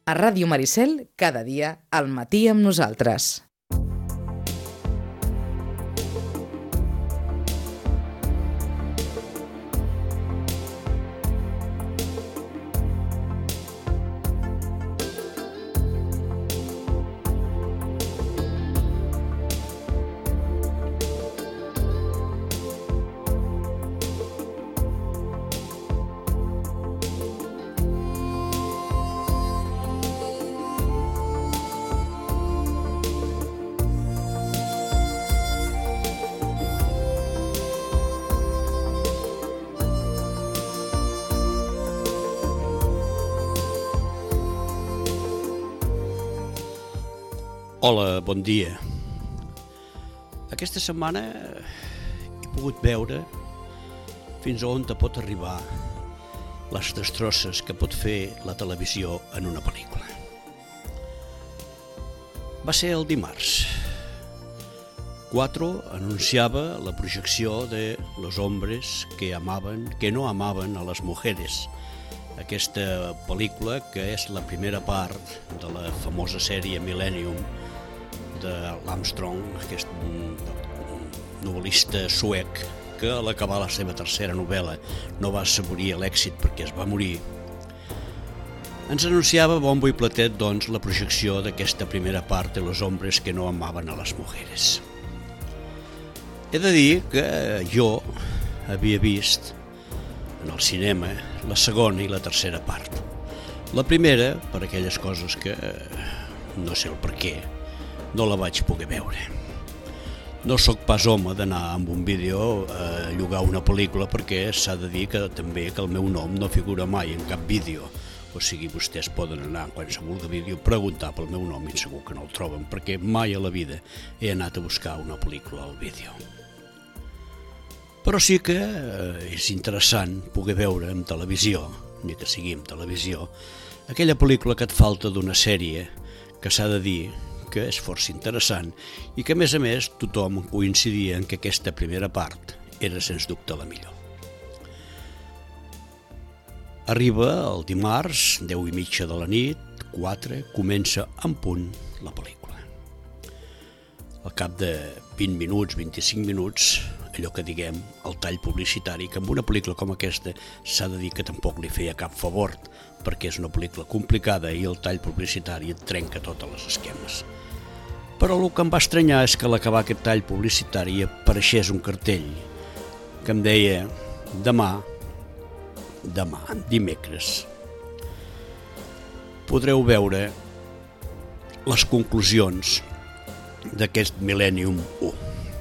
A Ràdio Maricel, cada dia, al matí amb nosaltres. Hola, bon dia. Aquesta setmana he pogut veure fins a on te pot arribar les destrosses que pot fer la televisió en una pel·lícula. Va ser el dimarts. 4 anunciava la projecció de Los hombres que no amaban a las mujeres, aquesta pel·lícula que és la primera part de la famosa sèrie Millennium de l'Armstrong, aquest novel·lista suec que a l'acabar la seva tercera novel·la no va assaborir l'èxit perquè es va morir. Ens anunciava bombo i platet, doncs, la projecció d'aquesta primera part de Los hombres que no amaban a las mujeres. He de dir que jo havia vist en el cinema la segona i la tercera part. La primera, per aquelles coses que no sé el per què, no la vaig poder veure. No sóc pas home d'anar amb un vídeo a llogar una pel·lícula perquè s'ha de dir que també que el meu nom no figura mai en cap vídeo. O sigui, vostès poden anar a qualsevol vídeo, preguntar pel meu nom i segur que no el troben, perquè mai a la vida he anat a buscar una pel·lícula al vídeo. Però sí que és interessant poder veure en televisió, ni que sigui en televisió, aquella pel·lícula que et falta d'una sèrie que s'ha de dir que és força interessant i que, a més, tothom coincidia en que aquesta primera part era, sens dubte, la millor. Arriba el dimarts, 10:30 de la nit, 4, comença en punt la pel·lícula. Al cap de 20 minuts, 25 minuts, allò que diguem, el tall publicitari, que amb una pel·lícula com aquesta s'ha de dir que tampoc li feia cap favor, perquè és una pel·lícula complicada i el tall publicitari et trenca totes les esquemes. Però el que em va estranyar és que a l'acabar aquest tall publicitari apareixés un cartell que em deia demà, dimecres, podreu veure les conclusions d'aquest Millennium 1.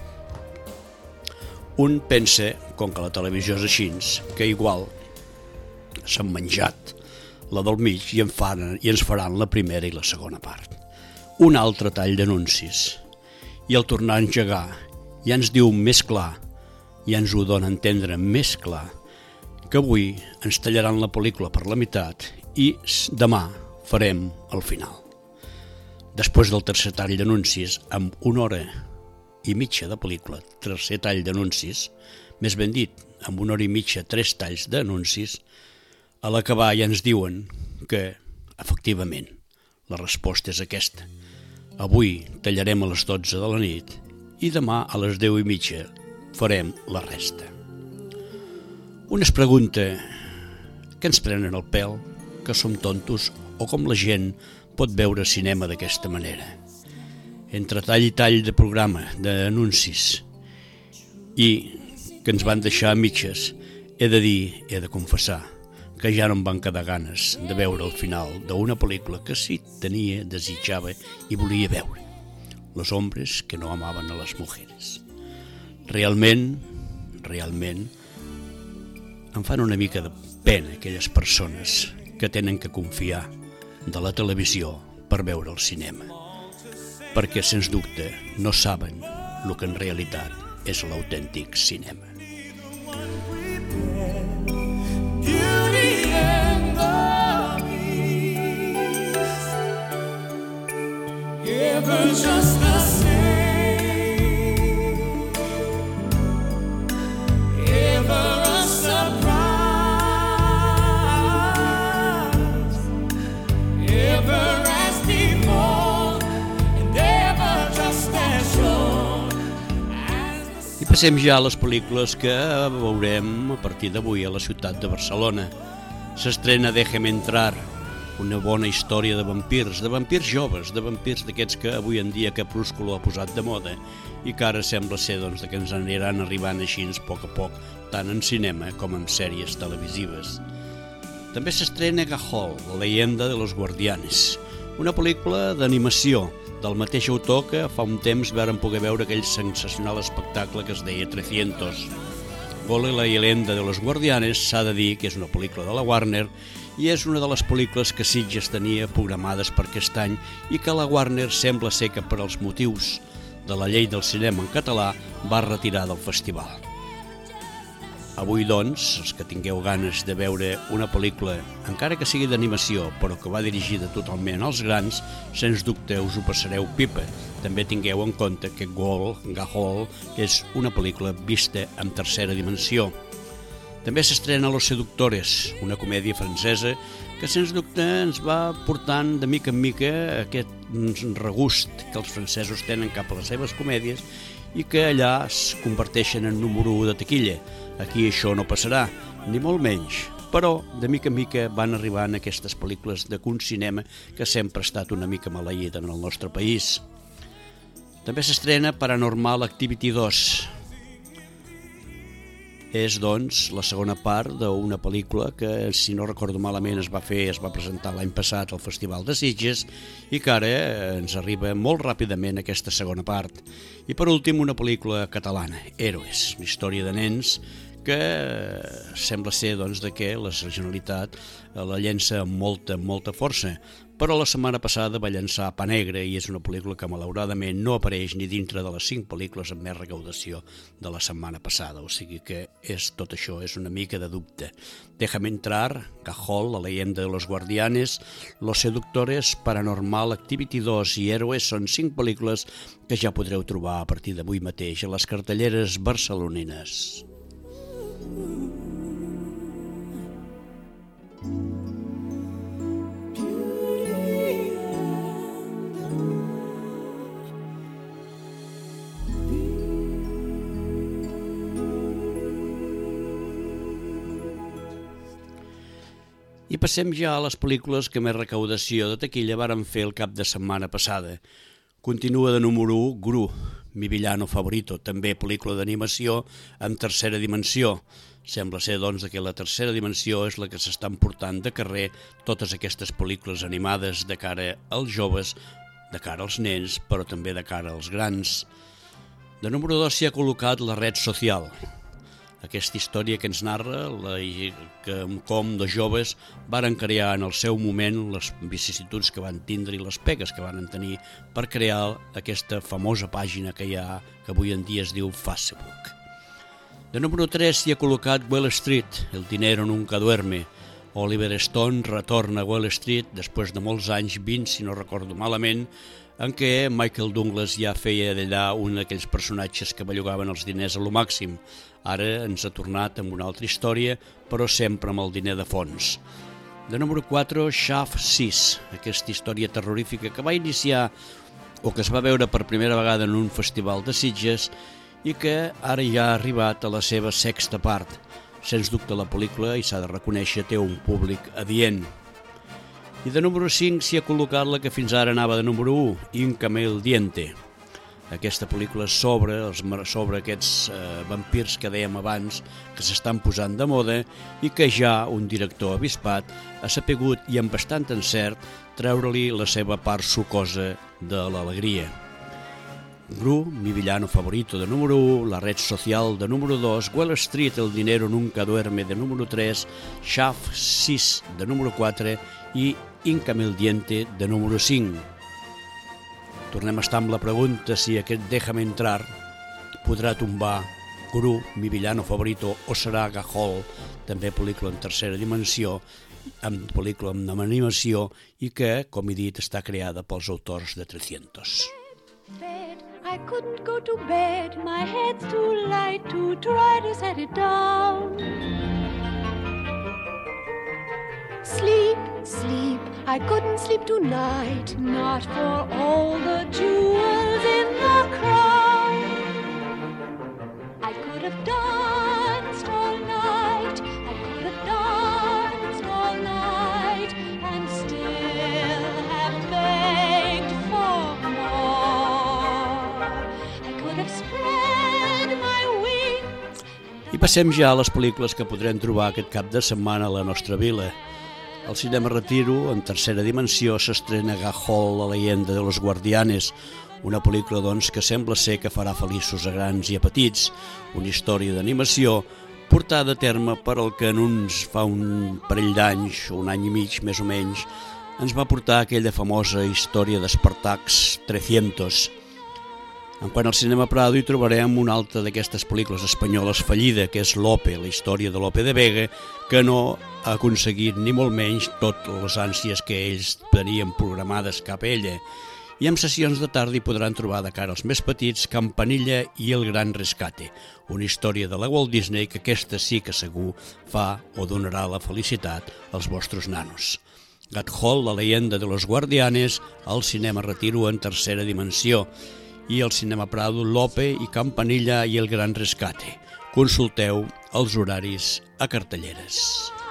Un pensa, com que la televisió és així, que igual s'han menjat la del mig i ens faran la primera i la segona part. Un altre tall d'anuncis i al tornar a engegar ja ens diu més clar, ja ens ho dona a entendre més clar, que avui ens tallaran la pel·lícula per la meitat i demà farem el final. Després del tercer tall d'anuncis, amb 1 hora i mitja de pel·lícula, tercer tall d'anuncis, més ben dit, amb 1 hora i mitja, 3 talls d'anuncis, a l'acabar ja ens diuen que, efectivament, la resposta és aquesta. Avui tallarem a les 12 de la nit i demà a les 10:30 farem la resta. Un es pregunta, què ens prenen el pèl, que som tontos o com la gent pot veure cinema d'aquesta manera? Entre tall i tall de programa, d'anuncis i que ens van deixar a mitges, he de confessar que ja no em van quedar ganes de veure el final d'una pel·lícula que sí tenia, desitjava i volia veure. Los hombres que no amaban a las mujeres. Realment, em fan una mica de pena aquelles persones que tenen que confiar de la televisió per veure el cinema, perquè, sens dubte, no saben el que en realitat és l'autèntic cinema. Just the same, ever a surprise, ever passem ja a les pel·lícules que veurem a partir d'avui a la ciutat de Barcelona. S'estrena Déjeme entrar, una bona història de vampirs joves, de vampirs d'aquests que avui en dia Crepúsculo ha posat de moda i que ara sembla ser doncs, que ens aniran arribant així a poc, tant en cinema com en sèries televisives. També s'estrena Gahol, la leyenda de los guardianes, una pel·lícula d'animació del mateix autor que fa un temps vàrem poder veure aquell sensacional espectacle que es deia 300. Gole, la leyenda de los guardianes, s'ha de dir que és una pel·lícula de la Warner i és una de les pel·lícules que Sitges tenia programades per aquest any i que la Warner sembla ser que per als motius de la llei del cinema en català va retirar del festival. Avui, doncs, els que tingueu ganes de veure una pel·lícula, encara que sigui d'animació, però que va dirigida totalment als grans, sens dubte us ho passareu pipa. També tingueu en compte que Gahol és una pel·lícula vista en tercera dimensió. També s'estrena Los Seductores, una comèdia francesa que sens dubte ens va portant de mica en mica aquest regust que els francesos tenen cap a les seves comèdies i que allà es converteixen en número 1 de taquilla. Aquí això no passarà, ni molt menys, però de mica en mica van arribant aquestes pel·lícules de cinema que sempre ha estat una mica maleïda en el nostre país. També s'estrena Paranormal Activity 2. És, doncs, la segona part d'una pel·lícula que, si no recordo malament, es va presentar l'any passat al Festival de Sitges i que ara ens arriba molt ràpidament aquesta segona part. I per últim, una pel·lícula catalana, Héroes, una història de nens que sembla ser doncs, que la Generalitat la llença amb molta força, però la setmana passada va llançar Pa Negre i és una pel·lícula que malauradament no apareix ni dintre de les 5 pel·lícules amb més recaudació de la setmana passada, o sigui que tot això és una mica de dubte. Déjame entrar, Gahol, la leyenda de los guardianes, Los Seductores, Paranormal Activity 2 i Héroes són 5 pel·lícules que ja podreu trobar a partir d'avui mateix a les cartelleres barcelonines. I passem ja a les pel·lícules que més recaudació de taquilla varen fer el cap de setmana passada. Continua de número 1 Gru, mi villano favorito, també pel·lícula d'animació en tercera dimensió. Sembla ser, doncs, que la tercera dimensió és la que s'estan portant de carrer totes aquestes pel·lícules animades de cara als joves, de cara als nens, però també de cara als grans. De número 2 s'hi ha col·locat La Red Social, aquesta història que ens narra com de joves varen crear en el seu moment les vicissituds que van tindre i les pegues que van tenir per crear aquesta famosa pàgina que hi ha, que avui en dia es diu Facebook. De número 3 s'hi ha col·locat Wall Street, El dinero nunca duerme. Oliver Stone retorna a Wall Street després de molts anys, 20 si no recordo malament, en què Michael Douglas ja feia d'allà un d'aquells personatges que bellugaven els diners a lo màxim. Ara ens ha tornat amb una altra història, però sempre amb el diner de fons. De número 4, Shaft 6, aquesta història terrorífica que va iniciar o que es va veure per primera vegada en un festival de Sitges i que ara ja ha arribat a la seva 6ª part. Sens dubte la pel·lícula, i s'ha de reconèixer, té un públic adient. I de número 5 s'hi ha col·locat la que fins ara anava de número 1, Híncame el diente. Aquesta pel·lícula sobre aquests vampirs que dèiem abans, que s'estan posant de moda i que ja un director avispat ha sapigut i amb bastant encert treure-li la seva part sucosa de l'alegria. Gru, mi villano favorito, de número 1, La Red Social, de número 2, Wall Street, El dinero nunca duerme, de número 3, Shaft 6, de número 4 i Híncame el diente, de número 5. Tornem a estar amb la pregunta si aquest Déjame entrar podrà tombar Gru, mi villano favorito, o serà Gahol, també pel·lícula en tercera dimensió, pel·lícula amb animació i que, com he dit, està creada pels autors de 300. I couldn't go to bed, my head's too light to try to set it down. Sleep, sleep, I couldn't sleep tonight, not for all the jewels in the crown. I passem ja a les pel·lícules que podrem trobar aquest cap de setmana a la nostra vila. Al Cinema Retiro, en tercera dimensió, s'estrena Gajol, la leyenda de los guardianes, una pel·lícula doncs, que sembla ser que farà feliços a grans i a petits, una història d'animació portada a terme per el que fa un parell d'anys, un any i mig més o menys, ens va portar aquella famosa història d'Espartacs 300. En quant al Cinema Prado hi trobarem una altra d'aquestes pel·lícules espanyoles fallida, que és Lope, la història de Lope de Vega, que no ha aconseguit ni molt menys totes les ànsies que ells tenien programades cap a ella. I en sessions de tarda hi podran trobar de cara als més petits Campanilla i El Gran Rescate, una història de la Walt Disney que aquesta sí que segur fa o donarà la felicitat als vostres nanos. Gajol, la leyenda de los guardianes, al Cinema Retiro en tercera dimensió, i al Cinema Prado Lope i Campanilla i El Gran Rescate. Consulteu els horaris a cartelleres.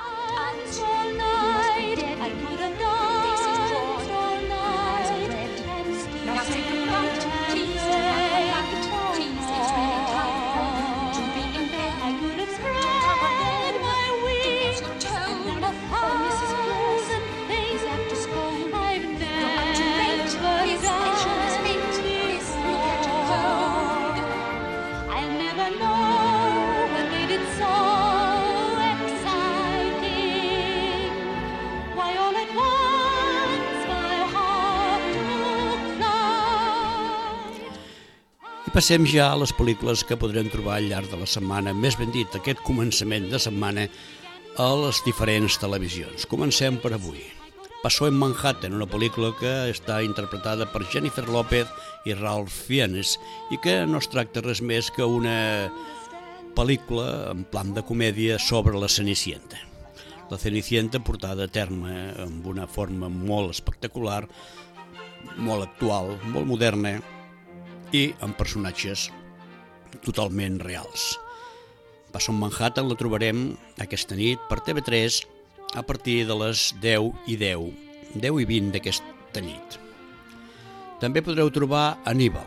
I passem ja a les pel·lícules que podrem trobar al llarg de la setmana, més ben dit, aquest començament de setmana a les diferents televisions. Comencem per avui. Pasó en Manhattan, una pel·lícula que està interpretada per Jennifer López i Ralph Fiennes i que no es tracta res més que una pel·lícula en plan de comèdia sobre la Cenicienta. La Cenicienta portada a terme amb una forma molt espectacular, molt actual, molt moderna, i amb personatges totalment reals. Pasó en Manhattan la trobarem aquesta nit per TV3 a partir de les 10:10, 10:20 d'aquesta nit. També podreu trobar Aníbal.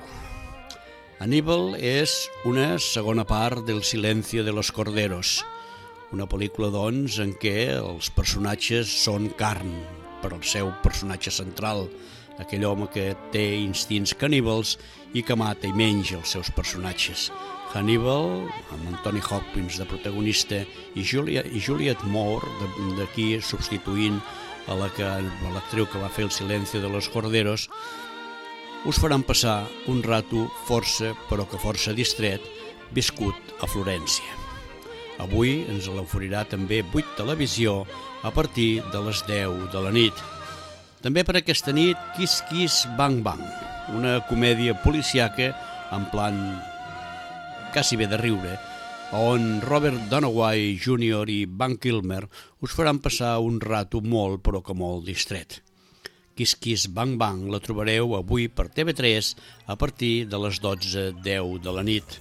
Aníbal és una segona part del Silencio de los Corderos, una pel·lícula, doncs, en què els personatges són carn per al seu personatge central, aquell home que té instints caníbals i que mata i menja els seus personatges. Hannibal, amb Anthony Hopkins de protagonista i Juliette Moore d'aquí substituint a l'actriu que va fer El Silencio de los Corderos, us faran passar un rato força, però que força distret, viscut a Florència. Avui ens l'oferirà també 8 Televisió a partir de les 10 de la nit. També per aquesta nit, Kiss Kiss Bang Bang, una comèdia policiaca en plan quasi bé de riure, on Robert Donaway Jr. i Val Kilmer us faran passar un rato molt però que molt distret. Kiss Kiss Bang Bang la trobareu avui per TV3 a partir de les 12:10 de la nit.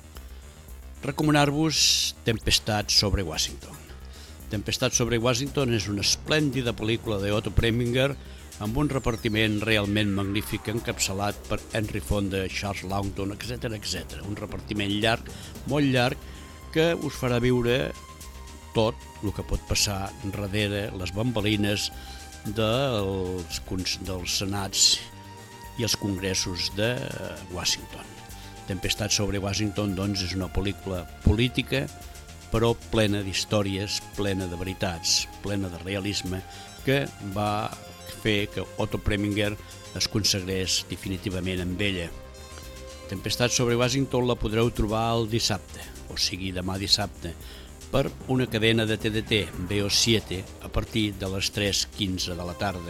Recomanar-vos Tempestat sobre Washington. Tempestat sobre Washington és una esplèndida pel·lícula d'Otto Preminger amb un repartiment realment magnífic encapçalat per Henry Fonda, Charles Laughton, etc. Un repartiment llarg, molt llarg, que us farà viure tot el que pot passar darrere les bambalines dels senats i els congressos de Washington. Tempestat sobre Washington, doncs, és una pel·lícula política, però plena d'històries, plena de veritats, plena de realisme, que va fer que Otto Preminger es consagrés definitivament amb ella. Tempestat sobre Washington la podreu trobar el dissabte, o sigui demà dissabte, per una cadena de TDT, VO7, a partir de les 3:15 de la tarda.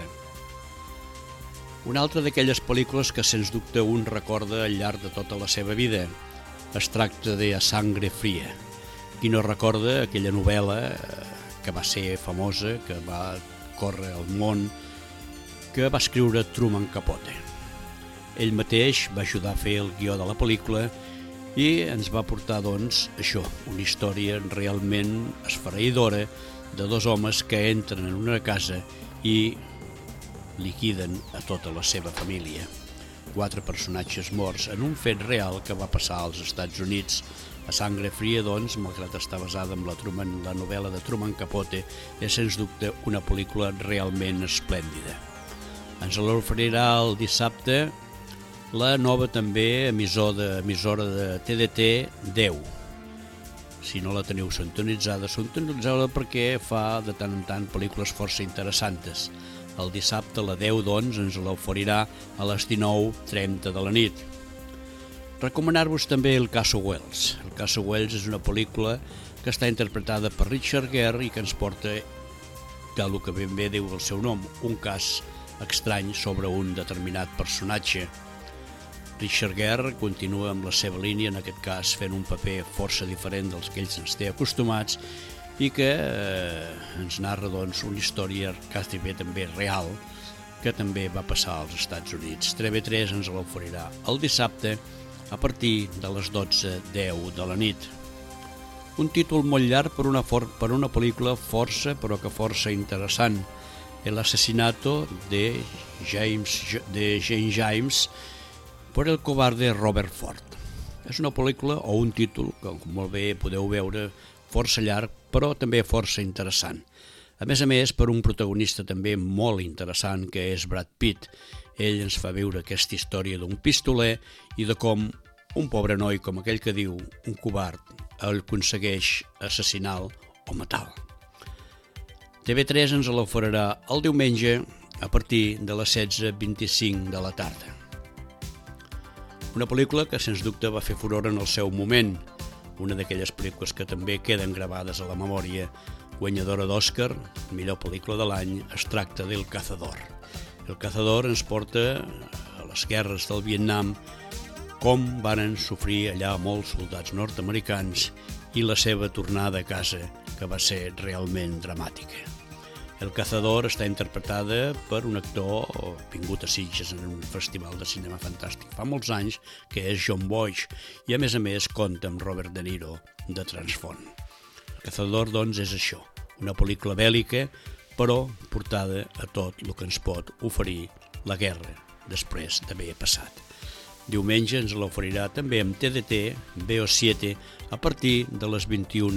Una altra d'aquelles pel·lícules que sens dubte un recorda al llarg de tota la seva vida. Es tracta de A Sangre Fría. Qui no recorda aquella novel·la que va ser famosa, que va córrer al món, que va escriure Truman Capote. Ell mateix va ajudar a fer el guió de la pel·lícula i ens va portar, doncs, això, una història realment esfereïdora de dos homes que entren en una casa i liquiden a tota la seva família. 4 personatges morts en un fet real que va passar als Estats Units. A Sangre Fria, doncs, malgrat estar basada en la novel·la de Truman Capote, és sens dubte una pel·lícula realment esplèndida. Ens l'oferirà el dissabte la nova també emissora de TDT 10. Si no la teniu sintonitzada perquè fa de tant en tant pel·lícules força interessants. El dissabte a la 10, doncs, ens l'oferirà a les 19:30 de la nit. Recomanar-vos també El caso Wells. El caso Wells és una pel·lícula que està interpretada per Richard Gere i que ens porta, tal que ben bé diu el seu nom, un cas estrany sobre un determinat personatge. Richard Gere continua amb la seva línia, en aquest cas fent un paper força diferent dels que ells ens té acostumats i que ens narra doncs, una història quasi bé també real que també va passar als Estats Units. TV3 ens l'oferirà el dissabte a partir de les 12:10 de la nit. Un títol molt llarg per una pel·lícula força interessant, El asesinato de Jane James por el cobarde Robert Ford. És una pel·lícula o un títol que, com molt bé podeu veure, força llarg, però també força interessant. A més, per un protagonista també molt interessant, que és Brad Pitt. Ell ens fa viure aquesta història d'un pistoler i de com un pobre noi, com aquell que diu, un covard, el aconsegueix assassinar o matar. TV3 ens l'oferirà el diumenge a partir de les 16:25 de la tarda. Una pel·lícula que, sens dubte, va fer furor en el seu moment, una d'aquelles pel·lícules que també queden gravades a la memòria, guanyadora d'Oscar, millor pel·lícula de l'any, es tracta d'El Cazador. El Cazador ens porta a les guerres del Vietnam, com varen sofrir allà molts soldats nord-americans i la seva tornada a casa, que va ser realment dramàtica. El Cazador està interpretada per un actor vingut a Sitges en un festival de cinema fantàstic fa molts anys, que és Jon Voight, i a més compta amb Robert De Niro de transfont. El Cazador, doncs, és això, una pel·lícula bèl·lica, però portada a tot el que ens pot oferir la guerra després d'haver passat. Diumenge ens l'oferirà també amb TDT BO7 a partir de les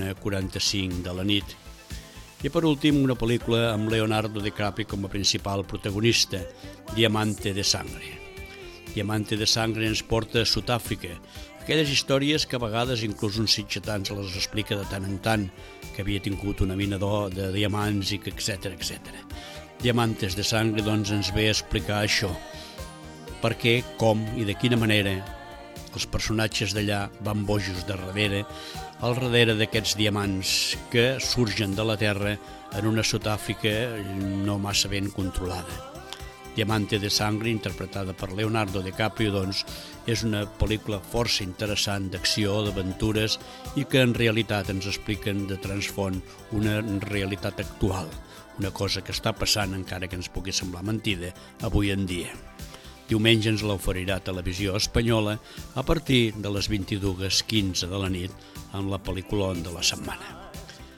21:45 de la nit. I per últim, una pel·lícula amb Leonardo DiCaprio com a principal protagonista, Diamante de Sangre. Diamante de Sangre ens porta a Sud-àfrica, aquelles històries que a vegades inclús un sitgetà ens les explica de tant en tant, que havia tingut una mina d'or, de diamants, i etc. Diamantes de Sangre, doncs, ens ve a explicar això. Per què, com i de quina manera els personatges d'allà van bojos de darrere, al darrere d'aquests diamants que surgen de la terra en una Sud-àfrica no massa ben controlada. Diamante de Sangre, interpretada per Leonardo DiCaprio, doncs, és una pel·lícula força interessant d'acció, d'aventures i que en realitat ens expliquen de transfont una realitat actual, una cosa que està passant, encara que ens pugui semblar mentida, avui en dia. Diumenge ens l'oferirà Televisió Espanyola a partir de les 22:15 de la nit amb la pel·lículon de la setmana.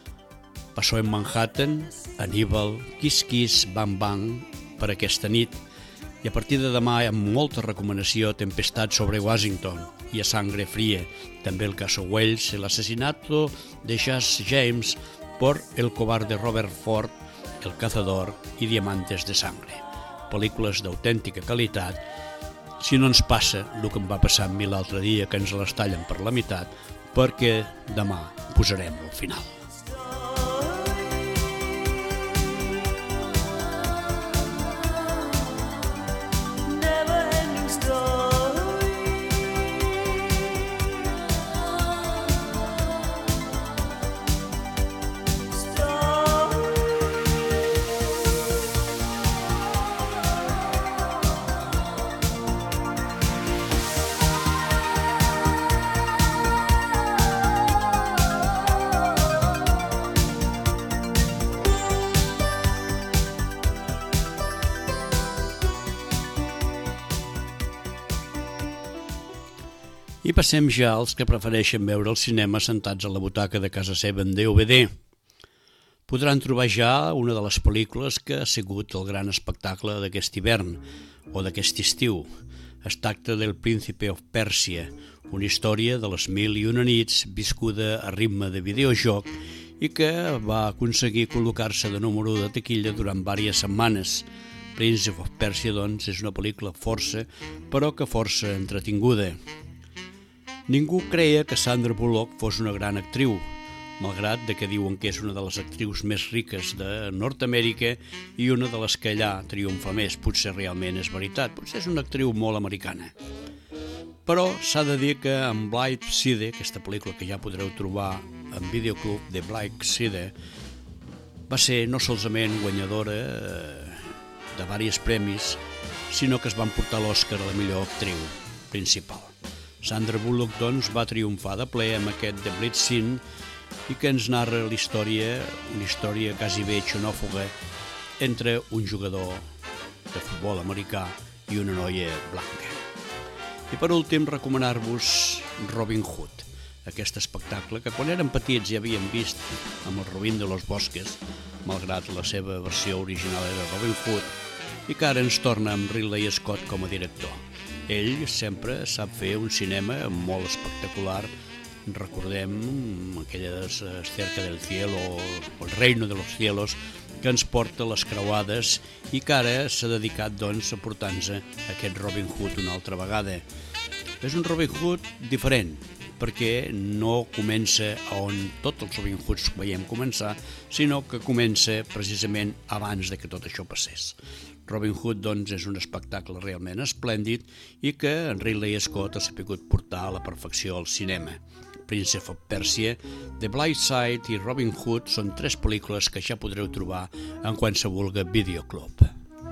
Paso en Manhattan, Aníbal, Kiss Kiss, Bang Bang per aquesta nit i a partir de demà amb molta recomanació Tempestad sobre Washington i A Sangre Fria, també El caso Wells, El asesinato de Jane James por el cobarde Robert Ford, El Cazador i Diamantes de Sangre. Pel·lícules d'autèntica qualitat, si no ens passa el que em va passar a mi l'altre dia, que ens les tallen per la meitat, perquè demà posarem al final. I passem ja als que prefereixen veure el cinema sentats a la butaca de casa seva en DVD. Podran trobar ja una de les pel·lícules que ha sigut el gran espectacle d'aquest hivern o d'aquest estiu. Es tracta del Príncipe of Pèrsia, una història de les 1001 nits viscuda a ritme de videojoc i que va aconseguir col·locar-se de número de taquilla durant diverses setmanes. Prince of Persia, doncs, és una pel·lícula força, però que força entretinguda. Ningú creia que Sandra Bullock fos una gran actriu, malgrat que diuen que és una de les actrius més riques de Nord-Amèrica i una de les que allà triomfa més. Potser realment és veritat, potser és una actriu molt americana. Però s'ha de dir que en Black Side, aquesta pel·lícula que ja podreu trobar en Videoclub de Black Side, va ser no solament guanyadora de diversos premis, sinó que es van portar l'Oscar a la millor actriu principal. Sandra Bullock, doncs, va triomfar de ple amb aquest The Bleed Scene i que ens narra una història quasi bé xenòfoba entre un jugador de futbol americà i una noia blanca. I per últim, recomanar-vos Robin Hood, aquest espectacle que quan érem petits ja havíem vist amb el Robin de los Bosques, malgrat la seva versió original era Robin Hood, i que ara ens torna amb Ridley Scott com a director. Ell sempre sap fer un cinema molt espectacular. Recordem aquella Cerca del Cielo o El Reino de los Cielos, que ens porta les creuades i que ara s'ha dedicat, doncs, a portar-nos aquest Robin Hood una altra vegada. És un Robin Hood diferent, perquè no comença on tots els Robin Hoods veiem començar, sinó que comença precisament abans de que tot això passés. Robin Hood, doncs, és un espectacle realment esplèndid i que en Ridley Scott ha sabut portar a la perfecció al cinema. Prince of Persia, The Blind Side i Robin Hood són 3 pel·lícules que ja podreu trobar en qualsevol videoclub.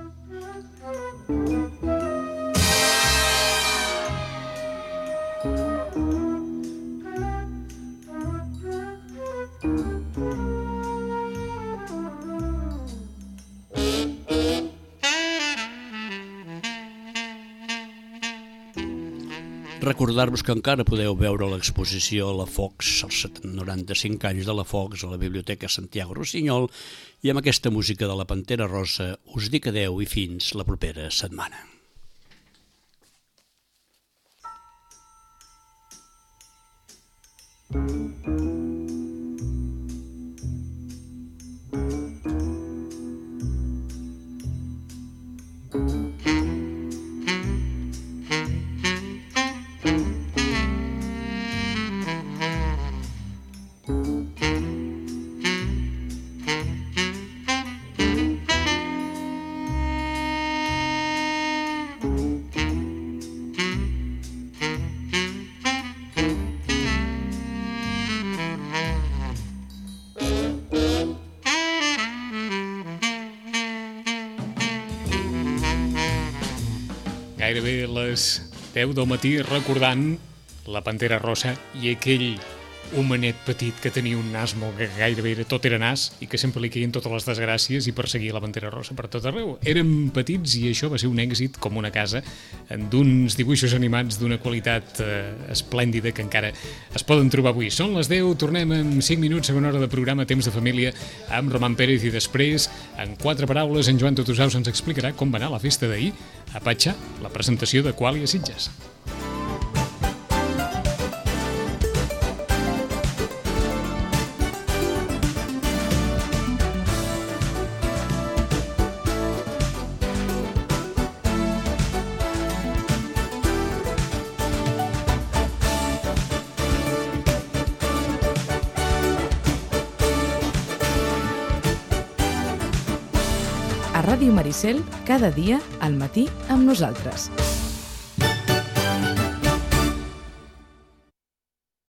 Recordar-vos que encara podeu veure l'exposició a la Fox, els 95 anys de la Fox, a la Biblioteca Santiago Rossinyol, i amb aquesta música de la Pantera Rosa us dic adeu i fins la propera setmana. Gairebé les 10 del matí recordant la Pantera Rosa i aquell homenet petit que tenia un nas molt que gairebé tot era nas i que sempre li queien totes les desgràcies i perseguia la Pantera Rosa per tot arreu. Érem petits i això va ser un èxit com una casa, d'uns dibuixos animats d'una qualitat esplèndida que encara es poden trobar avui. Són les 10, tornem en 5 minuts, segona hora de programa Temps de Família amb Roman Pérez i després, en 4 paraules, en Joan Totosaus ens explicarà com va anar la festa d'ahir a Patxà, la presentació de Qualia Sitges. A Ràdio Maricel, cada dia al matí amb nosaltres.